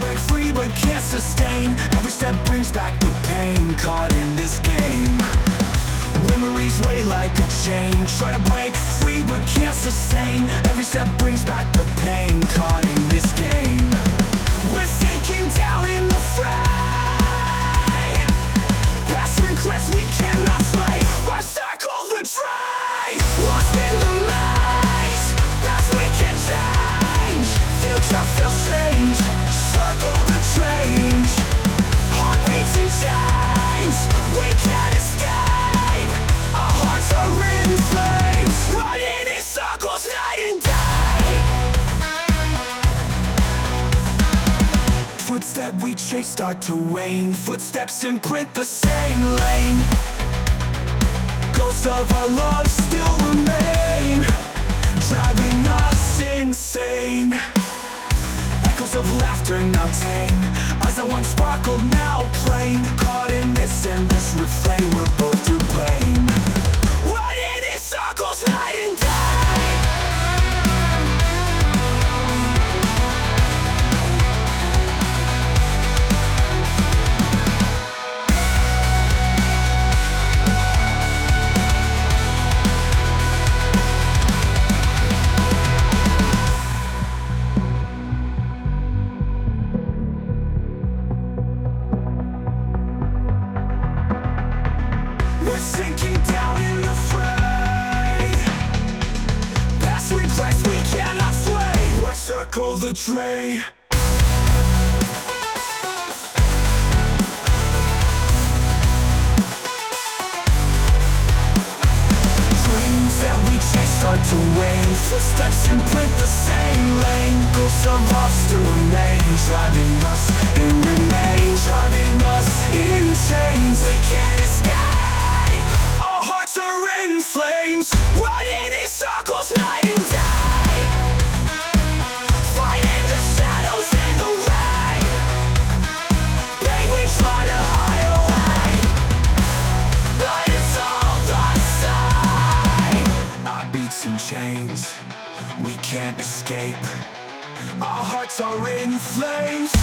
break free but can't sustain. Every step brings back the pain, caught in this game. Memories weigh like a chain, try to break free but can't sustain. Every step brings back the pain, caught in this game. We're sinking down in the fray. Past regrets we cannot slay. Our circle the tray. Lost in the maze, past we can change. Future feels strange, circle the change. Heartbeats in chains, we can't escape. Our hearts are in flames, running in circles night and day. Footsteps we chase start to wane. Footsteps imprint the same lane. Ghosts of our love still remain, driving us insane. Echoes of laughter now tame. Eyes that once sparkled now plain. Caught in this endless refrain, we're both to blame. Running in circles night and day. We're sinking down in the fray. Past regrets we cannot sway. We're circle the tray. Dreams that we chase start to wane. Footsteps imprint the same lane. Ghosts of us still remain, driving us in remain, driving us in chains. We can't escape. Our hearts are in flames, running in circles night and day. Fighting the shadows in the rain. Penguins fly to hide away, but it's all the same. Our beats in chains, we can't escape. Our hearts are in flames.